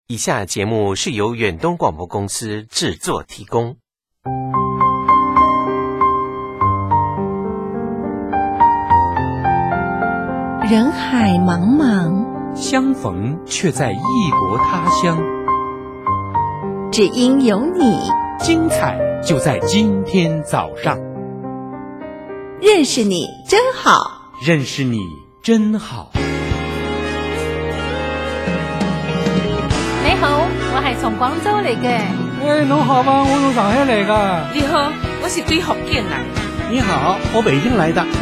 以下节目是由远东广播公司制作提供。 人海茫茫， 相逢却在异国他乡。 只因有你， 精彩就在今天早上。 认識你真好， 認識你真好。 你好，我係從廣州嚟嘅。 你好啊，我從上海嚟㗎。 你好，我是對福建來的。 你好，我北京來的。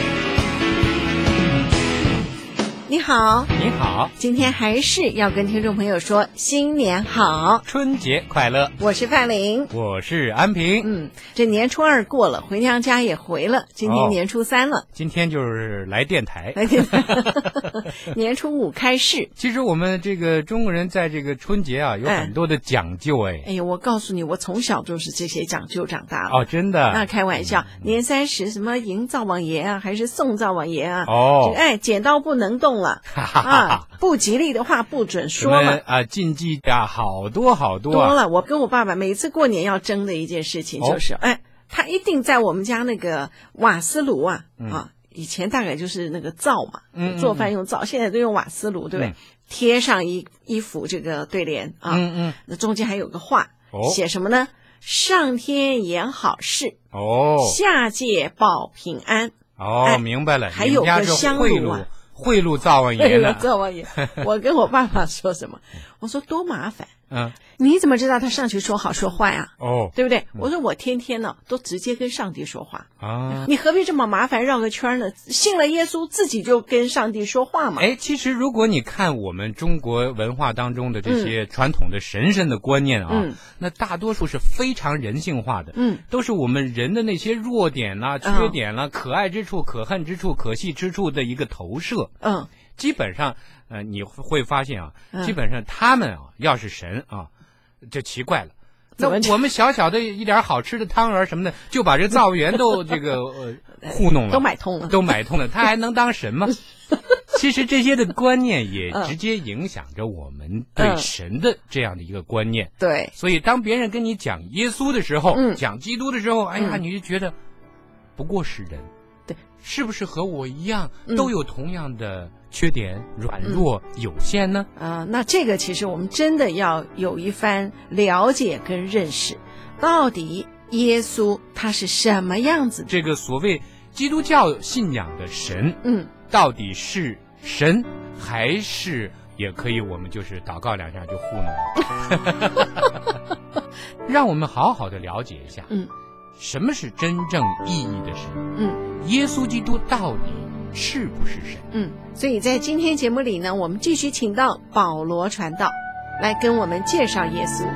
你好， 你好， 今天还是要跟听众朋友说新年好， 春节快乐。 我是范玲， 我是安平。 这年初二过了，回娘家也回了，今天年初三了。 今天就是来电台。 年初五开市。 其实我们这个中国人在这个春节啊，有很多的讲究哎。 哎呀，我告诉你，我从小就是这些讲究长大的。 哦，真的？ 那开玩笑，年30什么迎灶王爷啊，还是送灶王爷啊？ 哦， 哎，剪刀不能动了啊，不吉利的话不准说了啊，禁忌啊，好多好多多了。我跟我爸爸每次过年要争的一件事情就是，他一定在我们家那个瓦斯炉啊，以前大概就是那个灶嘛，做饭用灶，现在都用瓦斯炉，对不对？贴上一幅这个对联啊，那中间还有个话，写什么呢？上天言好事，下界保平安。 明白了， 还有个香炉啊。 贿赂灶王爷呢？ 灶王爷，我跟我爸爸说什么？我说多麻烦。你怎么知道他上去说好说坏啊？对不对？我说我天天呢都直接跟上帝说话啊，你何必这么麻烦绕个圈呢？信了耶稣自己就跟上帝说话嘛。 其实如果你看我们中国文化当中的这些传统的神圣的观念啊，那大多数是非常人性化的，都是我们人的那些弱点啦、缺点啦、可爱之处、可恨之处、可惜之处的一个投射。基本上你会发现啊，基本上他们啊要是神啊，就奇怪了。那我们小小的一点好吃的汤圆什么的，就把这灶王爷都这个糊弄了， 都买通了， 他还能当神吗？其实这些的观念也直接影响着我们对神的这样的一个观念。 对， 所以当别人跟你讲耶稣的时候，讲基督的时候，哎呀，你就觉得不过是人， 对， 是不是和我一样都有同样的缺点、软弱、有限呢？ 那这个其实我们真的要有一番了解跟认识，到底耶稣他是什么样子的？ 这个所谓基督教信仰的神，到底是神还是也可以我们就是祷告2下就糊弄了？让我们好好的了解一下，什么是真正意义的神？耶稣基督到底是不是神？ 所以在今天节目里呢，我们继续请到保罗传道来跟我们介绍耶稣。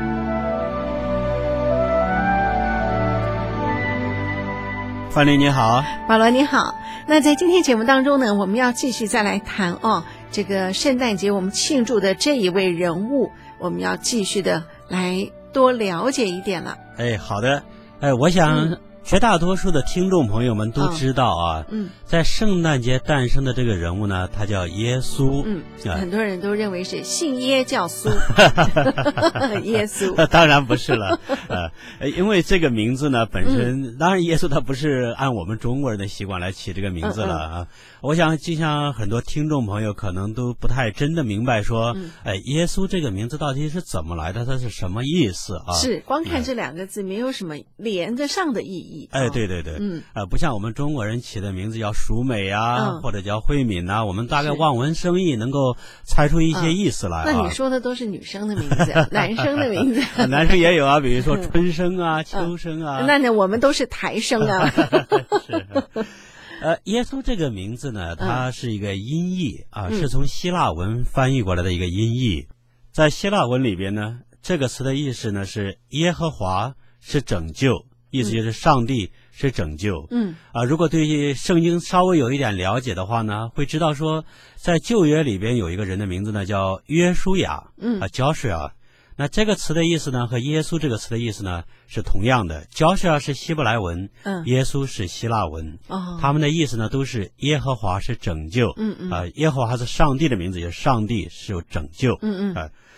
范丽你好， 保罗你好。那在今天节目当中呢，我们要继续再来谈这个圣诞节我们庆祝的这一位人物，我们要继续的来多了解一点了。 好的。我想绝大多数的听众朋友们都知道啊，在圣诞节诞生的这个人物呢，他叫耶稣。 很多人都认为是信耶叫苏，耶稣。 当然不是了，因为这个名字呢本身，当然耶稣他不是按我们中国人的习惯来起这个名字了啊。我想就像很多听众朋友可能都不太真的明白说，耶稣这个名字到底是怎么来的，它是什么意思啊？ 是光看这2个字没有什么连得上的意义。 对对对，不像我们中国人起的名字叫淑美啊，或者叫慧敏啊，我们大概望文生义，能够猜出一些意思来。 那你说的都是女生的名字，男生的名字， 男生也有啊，比如说春生啊、秋生啊。 那我们都是台生啊。 是。耶稣这个名字呢，它是一个音译啊，是从希腊文翻译过来的一个音译。在希腊文里边呢，这个词的意思呢是耶和华是拯救，意思就是上帝是拯救。如果对圣经稍微有一点了解的话呢，会知道说在旧约里边有一个人的名字呢叫约书亚，Joshua。那这个词的意思呢和耶稣这个词的意思呢是同样的。Joshua是希伯来文，耶稣是希腊文，他们的意思呢都是耶和华是拯救，耶和华是上帝的名字，也是上帝是有拯救。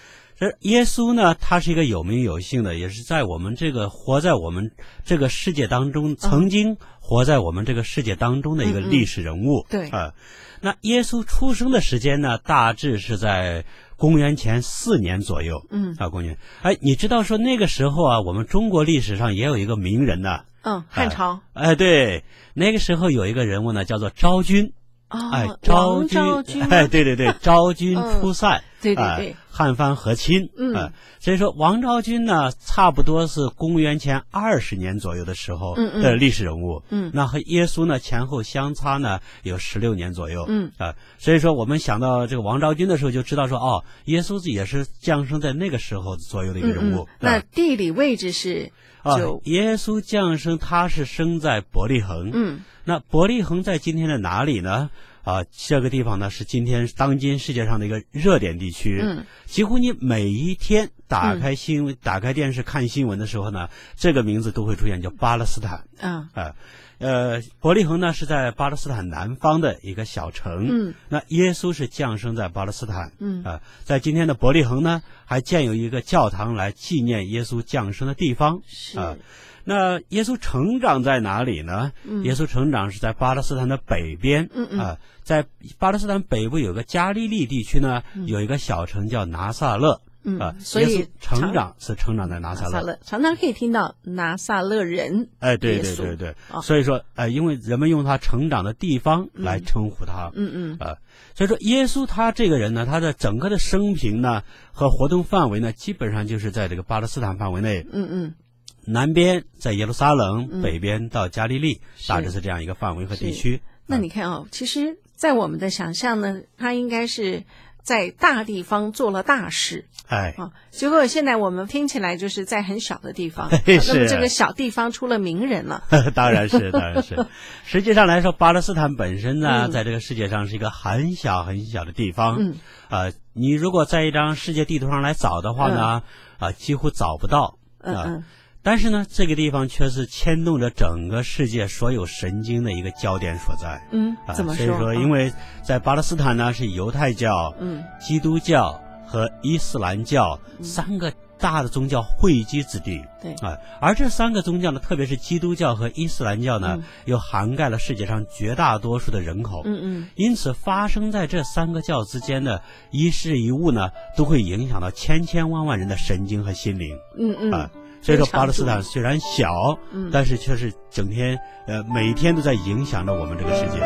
这耶稣呢，他是一个有名有姓的，也是在我们活在我们这个世界当中，曾经活在我们这个世界当中的一个历史人物。 对那耶稣出生的时间呢，大致是在公元前4年左右。公元。你知道说那个时候啊，我们中国历史上也有一个名人呢。 汉朝。 对，那个时候有一个人物呢，叫做昭君。昭君。对，昭君出塞。 对， 汉番和亲。所以说王昭君呢，差不多是公元前20年左右的时候的历史人物。那和耶稣呢前后相差呢有16年左右。所以说我们想到这个王昭君的时候，就知道说耶稣也是降生在那个时候左右的一个人物。 那地理位置是耶稣降生，他是生在伯利恒。那伯利恒在今天的哪里呢？这个地方呢是当今世界上的一个热点地区。几乎你每一天打开电视看新闻的时候呢，这个名字都会出现，叫巴勒斯坦。伯利恒呢是在巴勒斯坦南方的一个小城。那耶稣是降生在巴勒斯坦。在今天的伯利恒呢，还建有一个教堂来纪念耶稣降生的地方。那耶稣成长在哪里呢？耶稣成长是在巴勒斯坦的北边。在巴勒斯坦北部有个加利利地区呢，有一个小城叫拿撒勒。 所以耶稣成长在拿撒勒， 常常可以听到拿撒勒人。 对，所以说因为人们用他成长的地方来称呼他。所以说耶稣他这个人呢，他的整个的生平呢和活动范围呢，基本上就是在这个巴勒斯坦范围内。南边在耶路撒冷，北边到加利利，大致是这样一个范围和地区。 那你看其实在我们的想象呢，他应该是在大地方做了大事。结果现在我们听起来就是在很小的地方。那么这个小地方出了名人了。 当然是。实际上来说，巴勒斯坦本身呢，在这个世界上是一个很小很小的地方。你如果在一张世界地图上来找的话呢，几乎找不到。但是呢，这个地方却是牵动着整个世界所有神经的一个焦点所在。 怎么说？ 所以说，因为在巴勒斯坦呢，是犹太教、基督教和伊斯兰教3个大的宗教汇集之地。而这3个宗教呢，特别是基督教和伊斯兰教呢，又涵盖了世界上绝大多数的人口。因此发生在这3个教之间的一事一物呢，都会影响到千千万万人的神经和心灵。所以说巴勒斯坦虽然小，但是却是整天每天都在影响着我们这个世界。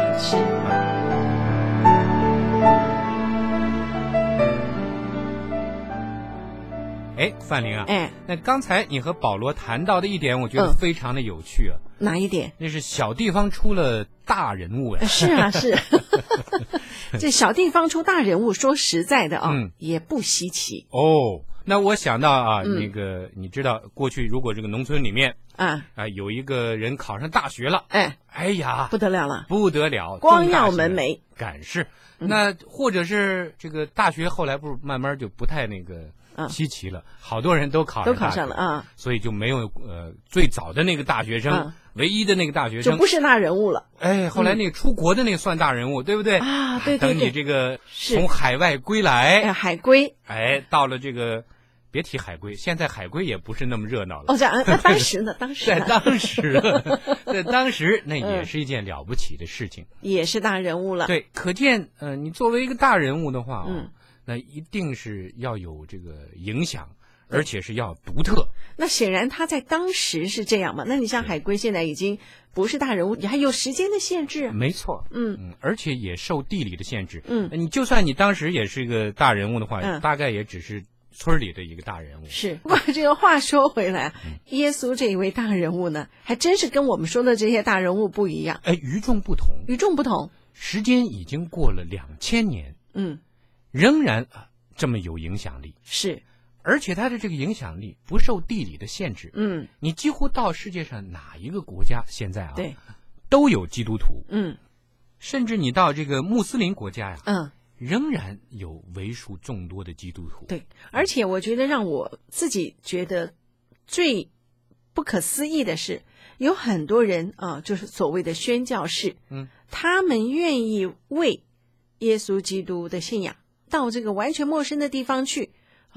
范玲啊，那刚才你和保罗谈到的一点，我觉得非常的有趣啊。 哪一点？ 那是小地方出了大人物呀。 是这小地方出大人物，说实在的也不稀奇。 那我想到那个你知道，过去如果这个农村里面有一个人考上大学了，哎呀， 不得了了， 光耀门楣， 赶是。那或者是这个大学后来慢慢就不太那个稀奇了，好多人都考上了所以就没有最早的那个大学生，唯一的那个大学生就不是大人物了。 后来那个出国的那个算大人物，对不对？ 对。 等你这个从海外归来， 海归， 到了这个。别提海归，现在海归也不是那么热闹了。 那当时呢？ 在当时那也是一件了不起的事情， 也是大人物了。 对，可见你作为一个大人物的话那一定是要有这个影响，而且是要独特。 那显然他在当时是这样嘛？那你像海归现在已经不是大人物，你还有时间的限制。 没错，而且也受地理的限制。你就算你当时也是一个大人物的话，大概也只是村里的一个大人物。 不过这个话说回来，耶稣这一位大人物呢，还真是跟我们说的这些大人物不一样。 与众不同。时间已经过了2000年，仍然这么有影响力。而且他的这个影响力不受地理的限制。你几乎到世界上哪一个国家现在都有基督徒。甚至你到这个穆斯林国家呀，仍然有为数众多的基督徒。 对，而且我觉得让我自己觉得最不可思议的是，有很多人就是所谓的宣教士，他们愿意为耶稣基督的信仰到这个完全陌生的地方去，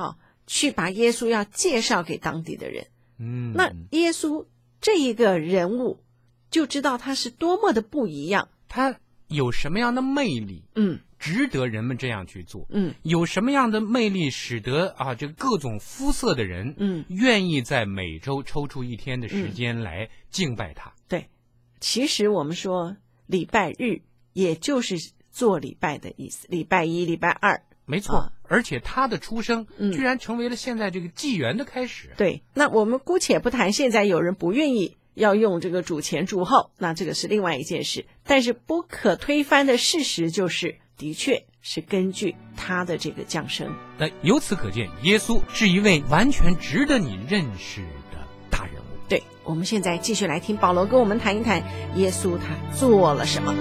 去把耶稣要介绍给当地的人。那耶稣这一个人物就知道他是多么的不一样， 他有什么样的魅力，值得人们这样去做，有什么样的魅力使得这个各种肤色的人，愿意在每周抽出一天的时间来敬拜他。 对，其实我们说礼拜日也就是做礼拜的意思，礼拜一、礼拜二。 没错，而且他的出生居然成为了现在这个纪元的开始。 对，那我们姑且不谈现在有人不愿意要用这个主前主后，那这个是另外一件事。但是不可推翻的事实就是，的确是根据他的这个降生。 那由此可见，耶稣是一位完全值得你认识的大人物。 对，我们现在继续来听保罗跟我们谈一谈耶稣他做了什么。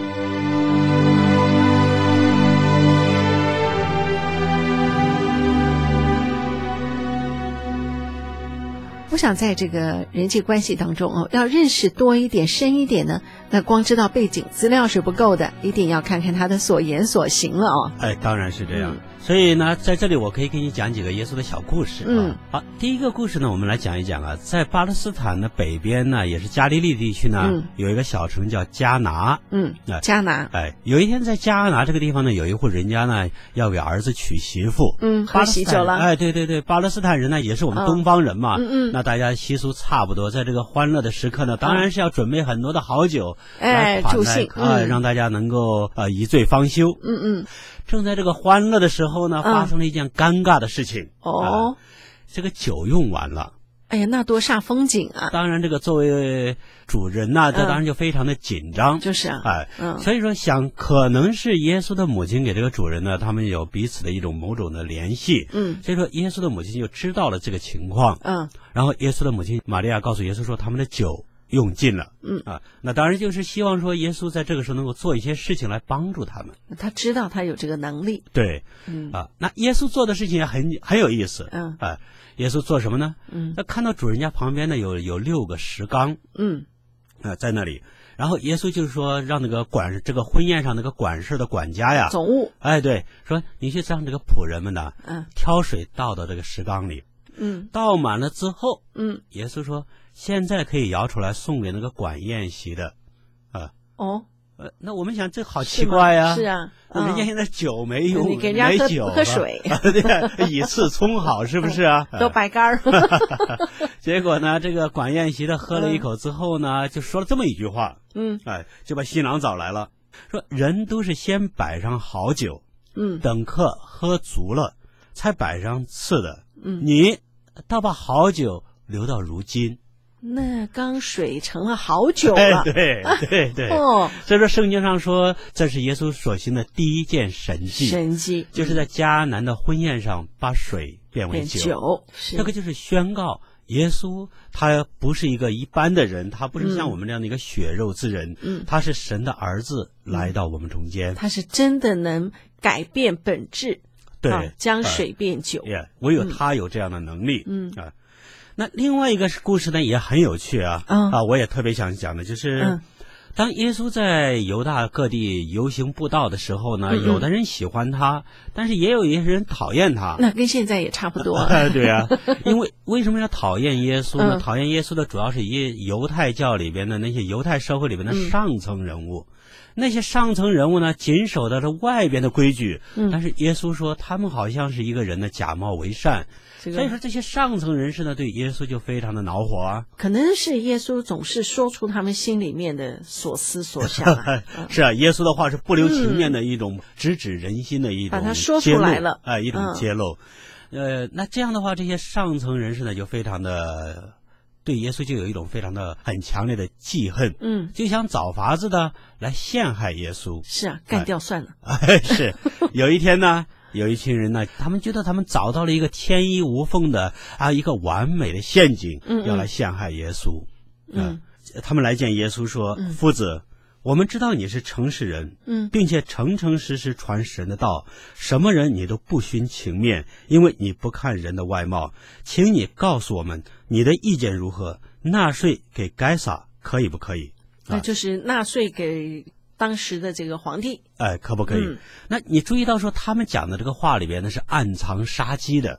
我想在这个人际关系当中要认识多一点、深一点呢，那光知道背景资料是不够的，一定要看看他的所言所行了当然是这样。所以呢，在这里我可以给你讲几个耶稣的小故事。好，第一个故事呢，我们来讲一讲在巴勒斯坦的北边呢，也是加利利地区呢，有一个小城叫迦拿。 迦拿。 有一天在迦拿这个地方呢，有一户人家呢要给儿子娶媳妇。 喝喜酒了。 对，巴勒斯坦人呢也是我们东方人嘛。那大家习俗差不多，在这个欢乐的时刻呢，当然是要准备很多的好酒来款待，让大家能够一醉方休。正在这个欢乐的时候呢，发生了一件尴尬的事情。这个酒用完了。 哎呀，那多煞风景啊！ 当然，这个作为主人呐，这当然就非常的紧张。 就是啊， 所以说可能是耶稣的母亲给这个主人呢，他们有彼此的一种某种的联系。所以说耶稣的母亲就知道了这个情况。然后耶稣的母亲玛利亚告诉耶稣说，他们的酒用尽了。那当然就是希望说耶稣在这个时候能够做一些事情来帮助他们。 他知道他有这个能力。 对，那耶稣做的事情也很有意思。耶稣做什么呢？他看到主人家旁边呢有6个石缸。在那里，然后耶稣就是说让那个这个婚宴上那个管事的管家呀， 总务。 对，说你去让这个仆人们呢，挑水倒到这个石缸里。倒满了之后，耶稣说现在可以舀出来送给那个管宴席的。那我们想这好奇怪呀。 是啊， 人家现在酒没用， 你给人家喝水， 对，以次充好，是不是啊？ 都白干儿。 结果呢，这个管宴席的喝了一口之后呢，就说了这么一句话。就把新郎找来了，说人都是先摆上好酒，等客喝足了，才摆上次的。你倒把好酒留到如今。 那缸水成了好酒了。 对。所以说圣经上说，这是耶稣所行的第一件神迹，就是在迦南的婚宴上把水变为酒。这个就是宣告耶稣他不是一个一般的人，他不是像我们这样的一个血肉之人，他是神的儿子来到我们中间， 他是真的能改变本质。 对， 将水变酒。 唯有他有这样的能力。那另外一个故事呢也很有趣啊。我也特别想讲的就是当耶稣在犹大各地游行布道的时候呢，有的人喜欢他，但是也有一些人讨厌他。 那跟现在也差不多。 对啊，因为什么要讨厌耶稣呢？讨厌耶稣的主要是犹太教里边的那些犹太社会里边的上层人物。那些上层人物呢，谨守的是外边的规矩，但是耶稣说他们好像是一个人的假冒为善。所以说这些上层人士呢，对耶稣就非常的恼火啊。 可能是耶稣总是说出他们心里面的所思所想。 是啊，耶稣的话是不留情面的一种直指人心的一种把他说出来了。 一种揭露。那这样的话，这些上层人士呢，就非常的对耶稣就有一种非常的很强烈的记恨。就想找法子的来陷害耶稣。 是啊，干掉算了。 是，有一天呢。有一群人呢，他们觉得他们找到了一个天衣无缝的一个完美的陷阱，要来陷害耶稣。他们来见耶稣说：夫子，我们知道你是诚实人，并且诚诚实实传神的道，什么人你都不徇情面，因为你不看人的外貌。请你告诉我们你的意见如何？纳税给该撒可以不可以？ 那就是纳税给当时的这个皇帝。 可不可以？那你注意到说他们讲的这个话里边呢是暗藏杀机的。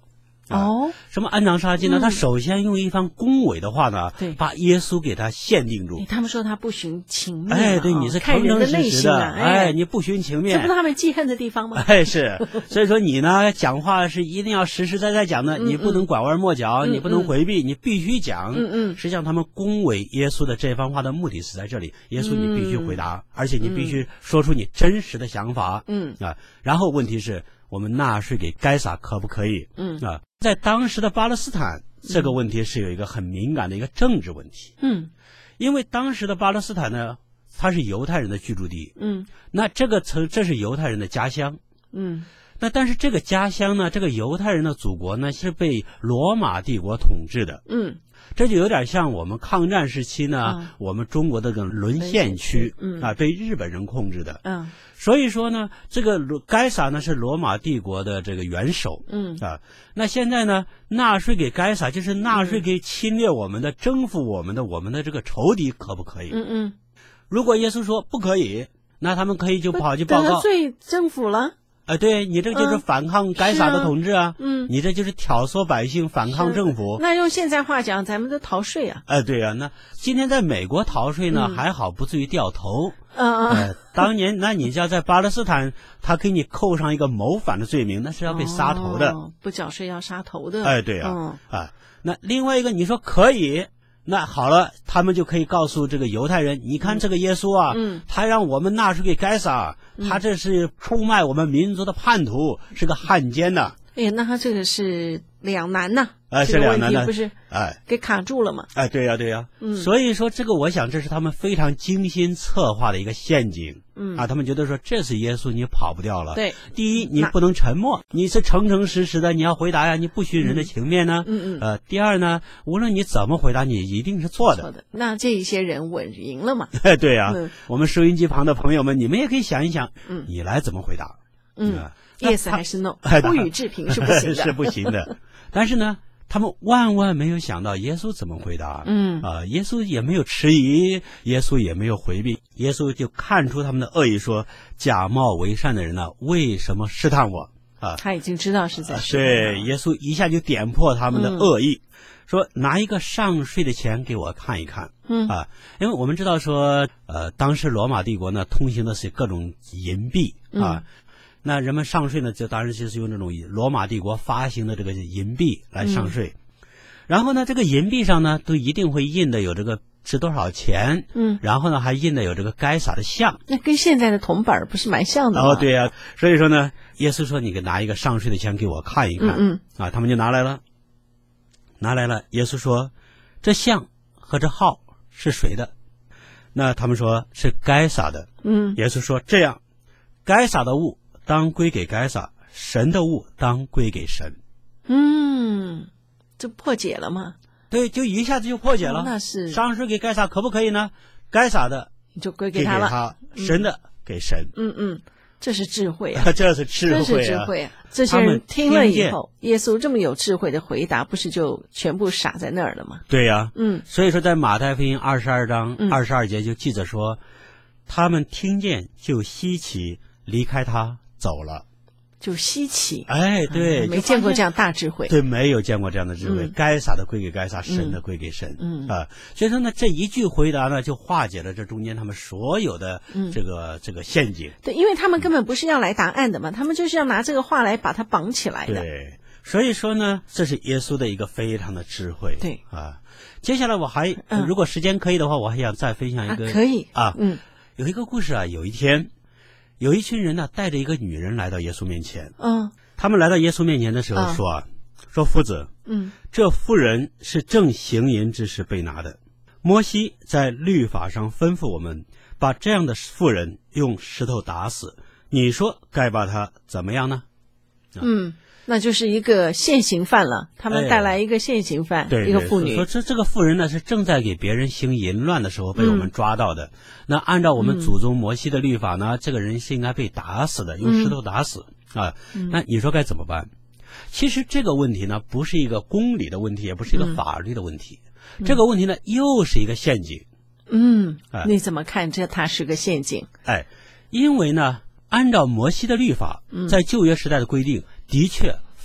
什么安葬杀祭呢？他首先用一番恭维的话呢， 对， 把耶稣给他限定住。 他们说他不徇情面， 对，你是看人的内心啊， 你不徇情面， 这不是他们记恨的地方吗？ 是，所以说你呢讲话是一定要实实在在讲的，你不能拐弯抹角，你不能回避，你必须讲。实际上他们恭维耶稣的这番话的目的是在这里，耶稣你必须回答，而且你必须说出你真实的想法。然后问题是我们纳税给该撒可不可以？在当时的巴勒斯坦，这个问题是有一个很敏感的一个政治问题。因为当时的巴勒斯坦呢，它是犹太人的居住地。那这是犹太人的家乡。那但是这个家乡呢，这个犹太人的祖国呢，是被罗马帝国统治的。这就有点像我们抗战时期呢，我们中国的这个沦陷区被日本人控制的。所以说呢，这个该撒呢是罗马帝国的这个元首。那现在呢，纳税给该撒就是纳税给侵略我们的、征服我们的这个仇敌，可不可以？如果耶稣说不可以，那他们可以就跑去报告得罪政府了。 对，你这个就是反抗该撒的统治啊。你这就是挑唆百姓反抗政府。 那用现在话讲，咱们都逃税啊。 对啊，那今天在美国逃税呢，还好不至于掉头。当年那你就要在巴勒斯坦，他给你扣上一个谋反的罪名，那是要被杀头的。 不缴税要杀头的。 对啊。那另外一个你说可以。那好了，他们就可以告诉这个犹太人，你看这个耶稣啊，他让我们纳税给该撒，他这是出卖我们民族的叛徒，是个汉奸呐。 那他这个是两难呐。 是两难的， 不是给卡住了嘛？ 对呀。所以说这个，我想这是他们非常精心策划的一个陷阱。他们觉得说这是耶稣，你跑不掉了。 对， 第一，你不能沉默，你是诚诚实实的，你要回答呀，你不徇人的情面呢。第二呢，无论你怎么回答，你一定是错的。 那这一些人稳赢了嘛？ 对呀。我们收音机旁的朋友们，你们也可以想一想，你来怎么回答 ？Yes 还是 No？ 不予置评是不行的， 是不行的。但是呢，他们万万没有想到耶稣怎么回答。耶稣也没有迟疑，耶稣也没有回避，耶稣就看出他们的恶意，说假冒为善的人呢，为什么试探我？ 他已经知道是在对，耶稣一下就点破他们的恶意，说拿一个上税的钱给我看一看。因为我们知道说，当时罗马帝国呢通行的是各种银币那人们上税呢，就当然就是用这种罗马帝国发行的这个银币来上税。然后呢，这个银币上呢，都一定会印的有这个值多少钱。然后呢，还印的有这个该撒的像。 那跟现在的铜板不是蛮像的吗？ 对呀。所以说呢，耶稣说你给拿一个上税的钱给我看一看。他们就拿来了。耶稣说，这像和这号是谁的？那他们说是该撒的。耶稣说这样，该撒的物当归给该撒，神的物当归给神。 这破解了吗？ 对，就一下子就破解了。 那是上税给该撒可不可以呢？该撒的就归给他了， 神的给神。 这是智慧啊！ 这是智慧啊！ 真是智慧啊！这些人听了以后，耶稣这么有智慧的回答，不是就全部傻在那儿了吗？ 对呀。所以说在马太福音22章22节就记着说，他们听见就稀奇，离开他走了。 就稀奇。 对， 没见过这样大智慧。 对，没有见过这样的智慧。该撒的归给该撒，神的归给神。所以说呢，这一句回答呢，就化解了这中间他们所有的这个陷阱。 对，因为他们根本不是要来答案的嘛，他们就是要拿这个话来把它绑起来的。 对，所以说呢，这是耶稣的一个非常的智慧。 对接下来我还如果时间可以的话，我还想再分享一个。 可以有一个故事有一天。有一群人呢，带着一个女人来到耶稣面前。他们来到耶稣面前的时候说夫子，这妇人是正行淫之时被拿的。摩西在律法上吩咐我们，把这样的妇人用石头打死。你说该把她怎么样呢？ 那就是一个现行犯了。他们带来一个现行犯，一个妇女。 说这个妇人呢，是正在给别人行淫乱的时候被我们抓到的。那按照我们祖宗摩西的律法呢，这个人是应该被打死的，用石头打死那你说该怎么办？其实这个问题呢，不是一个公理的问题，也不是一个法律的问题。这个问题呢，又是一个陷阱。 你怎么看它是个陷阱？ 因为呢，按照摩西的律法，在旧约时代的规定，的确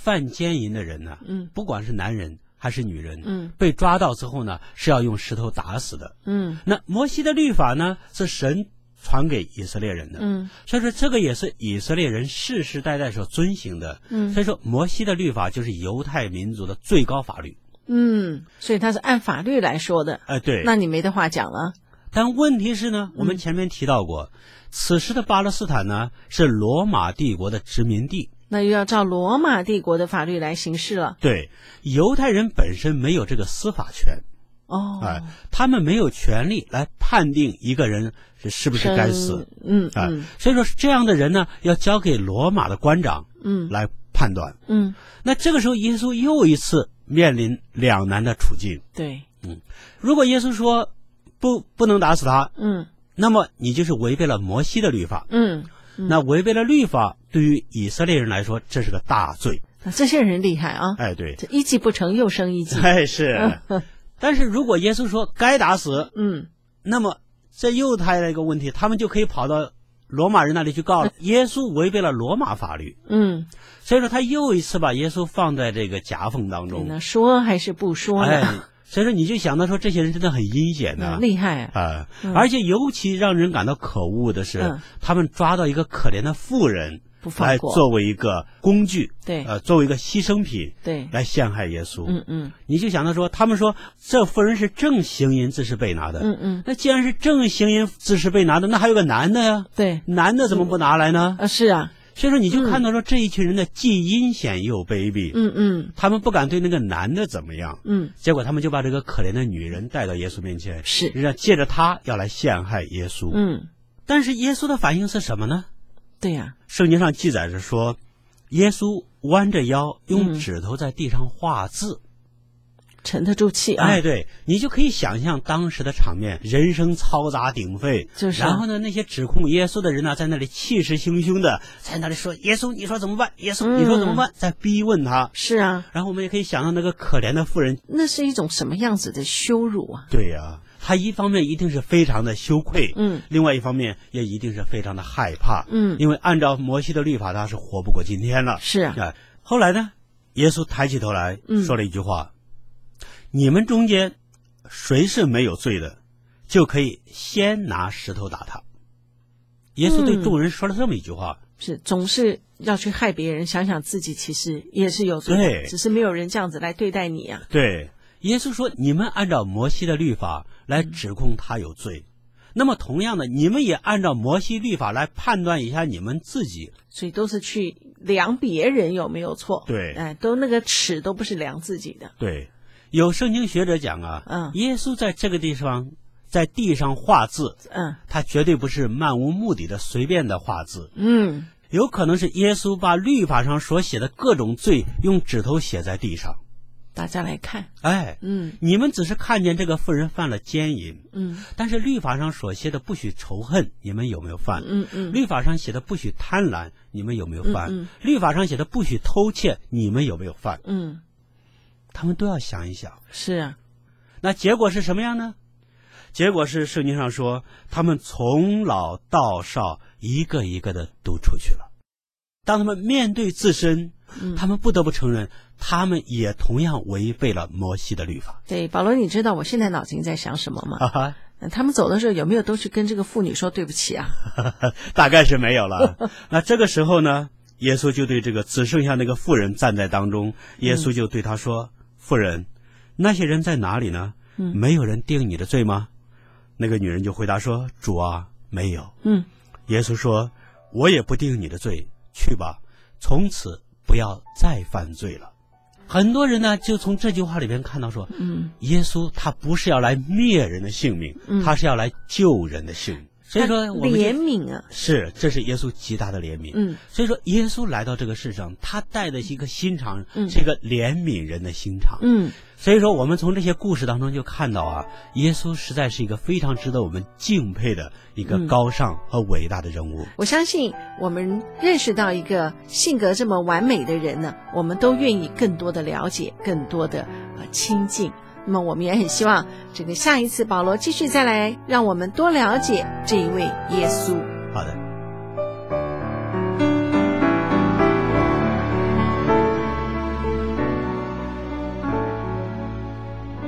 犯奸淫的人呢，不管是男人还是女人，被抓到之后呢，是要用石头打死的。那摩西的律法呢，是神传给以色列人的，所以说这个也是以色列人世世代代所遵行的，所以说摩西的律法就是犹太民族的最高法律， 所以他是按法律来说的， 对， 那你没得话讲了。 但问题是呢，我们前面提到过，此时的巴勒斯坦呢是罗马帝国的殖民地， 那又要照罗马帝国的法律来行事了。 对，犹太人本身没有这个司法权。他们没有权利来判定一个人是不是该死，所以说这样的人呢，要交给罗马的官长，来判断，那这个时候耶稣又一次面临两难的处境， 对， 如果耶稣说不能打死他，那么你就是违背了摩西的律法，那违背了律法，对于以色列人来说，这是个大罪。 这些人厉害啊！ 对， 这一计不成又生一计， 是。但是如果耶稣说该打死，那么这又带来一个问题，他们就可以跑到罗马人那里去告了。耶稣违背了罗马法律，所以说他又一次把耶稣放在这个夹缝当中。 那说还是不说呢？ 所以说你就想到说这些人真的很阴险的， 厉害而且尤其让人感到可恶的是，他们抓到一个可怜的妇人，来作为一个工具， 对， 作为一个牺牲品， 对， 来陷害耶稣。你就想到说，他们说这妇人是正行淫之时被拿的，那既然是正行淫之时被拿的，那还有个男的呀， 对， 男的怎么不拿来呢？ 是啊。 所以说你就看到说这一群人的既阴险又卑鄙，他们不敢对那个男的怎么样，结果他们就把这个可怜的女人带到耶稣面前， 是让借着他要来陷害耶稣，但是耶稣的反应是什么呢？ 对呀， 圣经上记载着说，耶稣弯着腰用指头在地上画字， 沉得住气啊！ 对，你就可以想象当时的场面，人声嘈杂鼎沸，然后呢，那些指控耶稣的人呢，在那里气势汹汹的在那里说：“耶稣，你说怎么办？耶稣，你说怎么办？”在逼问他。 是啊， 然后我们也可以想到那个可怜的妇人， 那是一种什么样子的羞辱啊？ 对呀，他一方面一定是非常的羞愧，另外一方面也一定是非常的害怕，因为按照摩西的律法，他是活不过今天了。 是啊， 后来呢，耶稣抬起头来说了一句话。你们中间谁是没有罪的，就可以先拿石头打他。耶稣对众人说了这么一句话， 是总是要去害别人，想想自己其实也是有罪的，只是没有人这样子来对待你啊。 对，耶稣说你们按照摩西的律法来指控他有罪，那么同样的，你们也按照摩西律法来判断一下你们自己， 所以都是去量别人有没有错。 对， 都那个尺都不是量自己的。 对。有圣经学者讲啊，耶稣在这个地方在地上画字，他绝对不是漫无目的的随便的画字，有可能是耶稣把律法上所写的各种罪用指头写在地上， 大家来看， 你们只是看见这个妇人犯了奸淫，但是律法上所写的不许仇恨，你们有没有犯？律法上写的不许贪婪，你们有没有犯？律法上写的不许偷窃，你们有没有犯？他们都要想一想。 是啊， 那结果是什么样呢？结果是圣经上说，他们从老到少一个一个的都出去了。当他们面对自身，他们不得不承认，他们也同样违背了摩西的律法。 对，保罗，你知道我现在脑筋在想什么吗？他们走的时候有没有都去跟这个妇女说对不起啊？ 大概是没有了。那这个时候呢，耶稣就对这个只剩下那个妇人站在当中，耶稣就对他说，妇人，那些人在哪里呢？没有人定你的罪吗？那个女人就回答说，主啊，没有。耶稣说，我也不定你的罪，去吧，从此不要再犯罪了。很多人呢就从这句话里面看到说，耶稣他不是要来灭人的性命，他是要来救人的性命。所以说我们怜悯啊， 是，这是耶稣极大的怜悯。所以说耶稣来到这个世上，他带的是一个心肠，是一个怜悯人的心肠。所以说我们从这些故事当中就看到啊，耶稣实在是一个非常值得我们敬佩的一个高尚和伟大的人物。 我相信我们认识到一个性格这么完美的人呢，我们都愿意更多的了解，更多的亲近。那么我们也很希望这个下一次保罗继续再来让我们多了解这一位耶稣。 好的。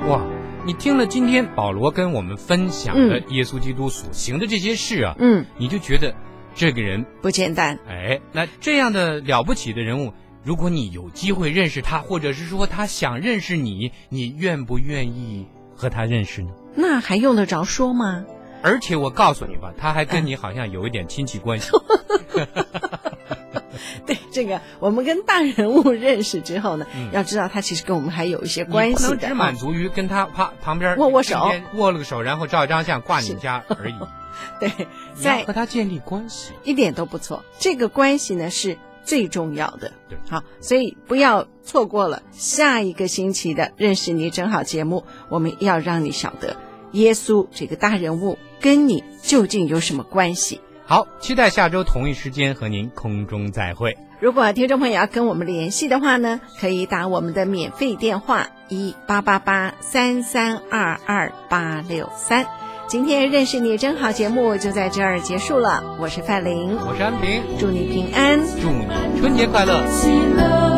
哇，你听了今天保罗跟我们分享的耶稣基督所行的这些事啊，你就觉得这个人不简单。 哎，那这样的了不起的人物，如果你有机会认识他，或者是说他想认识你，你愿不愿意和他认识呢？ 那还用得着说吗？ 而且我告诉你吧，他还跟你好像有一点亲戚关系。 对，这个我们跟大人物认识之后呢，要知道他其实跟我们还有一些关系的。 你不能只满足于跟他旁边握手， 握了个手，然后照一张相挂你家而已。 对， 你要和他建立关系， 一点都不错。这个关系呢是最重要的。 对， 好，所以不要错过了下一个星期的认识你真好节目，我们要让你晓得耶稣这个大人物跟你究竟有什么关系。 好，期待下周同一时间和您空中再会。 如果听众朋友要跟我们联系的话呢，可以打我们的免费电话1-888-3322-863。今天认识你真好节目就在这儿结束了，我是范玲， 我是安平， 祝你平安， 祝你春节快乐。